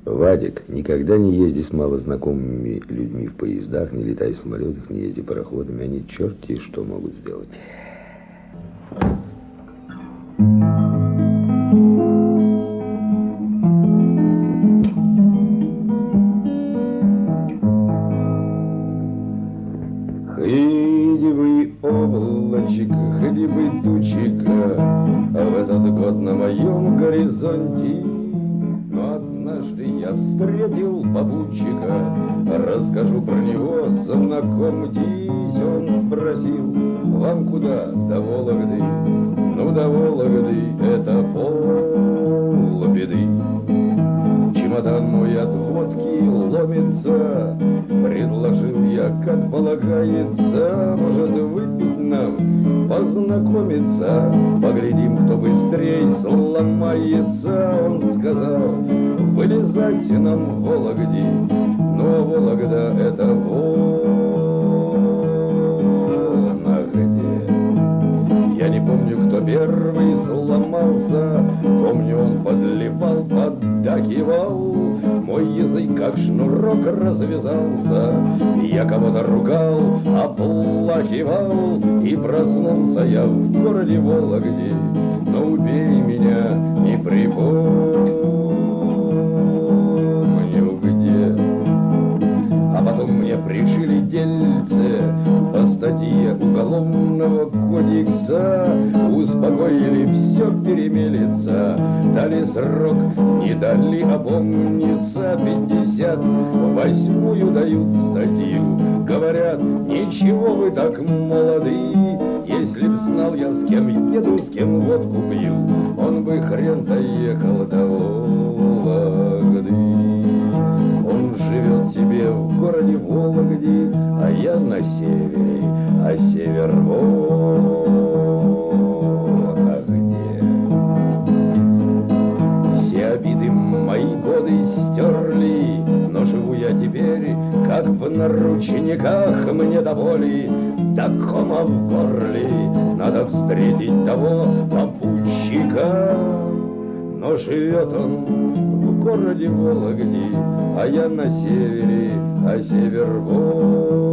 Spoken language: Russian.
Вадик, никогда не езди с малознакомыми людьми в поездах, не летай в самолетах, не езди пароходами. Они черти что могут сделать. Ходи вы, облачко, ходи вы, тучика, а в этот год на моем горизонте. Но однажды я встретил попутчика, расскажу про него, знакомьтесь. Он спросил: вам куда? До Вологды. Ну, до Вологды это полбеды. Чемодан мой от водки ломится, предложил я, как полагается, может, выпить нам, познакомиться, поглядим, кто быстрей сломается. Он сказал: вылезать нам в Вологде. Ну, а Вологда это вон где. Я не помню, кто первый сломался, помню, он подливал, поддакивал. Мой язык как шнурок развязался, я кого-то ругал, оплакивал. И проснулся я в городе Вологде, но убей меня, не припомню где. А потом мне пришили дельце по статье Уголовного кодекса. Успокоили, все перемелется, дали срок, не дали опомниться. 58-ю дают статью, говорят: ничего, вы так молоды. Если б знал я, с кем еду, с кем водку пью, он бы хрен доехал до Вологды. Он живет себе в городе Вологде, а я на севере, а север вон где. Все обиды мои годы стерли, но живу я теперь, как в наручниках. Мне до боли, до кома в горле, надо встретить того попутчика. Но живет он в городе Вологде, а я на севере, а север вон